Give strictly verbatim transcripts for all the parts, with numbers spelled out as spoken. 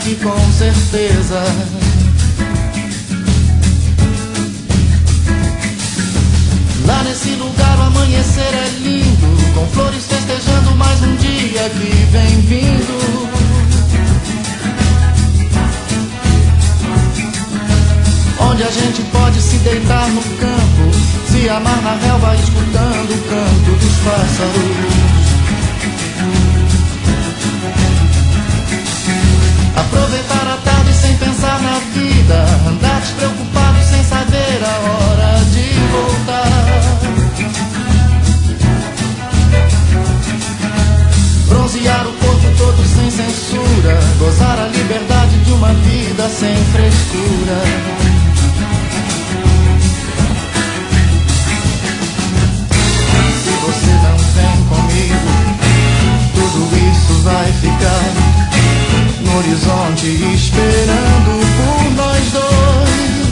aqui com certeza. Lá nesse lugar o amanhecer é lindo, com flores festejando mais um dia que vem vindo. Onde a gente pode se deitar no campo, se amar na relva escutando o canto dos pássaros. Aproveitar a tarde sem pensar na vida, andar despreocupado sem saber a hora de voltar. Bronzear o corpo todo sem censura, gozar a liberdade de uma vida sem frescura. Se você não vem comigo, tudo isso vai ficar no horizonte esperando por nós dois.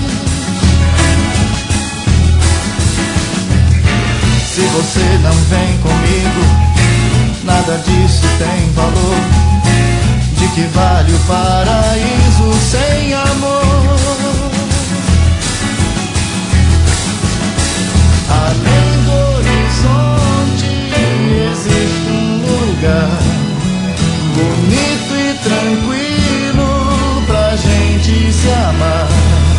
Se você não vem comigo, nada disso tem valor. De que vale o paraíso sem amor? Além do horizonte existe um lugar bonito e tranquilo pra gente se amar.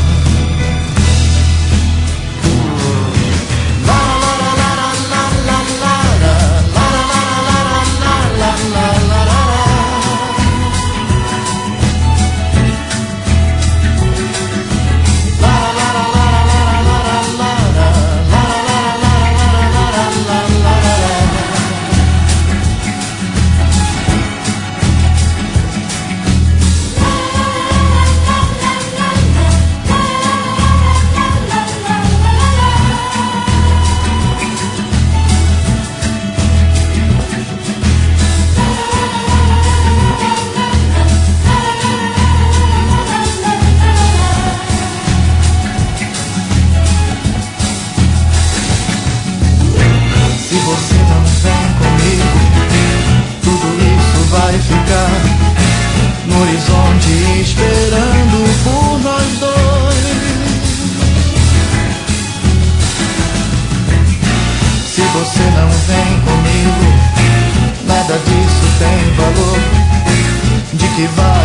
Esperando por nós dois. Se você não vem comigo, nada disso tem valor. De que vale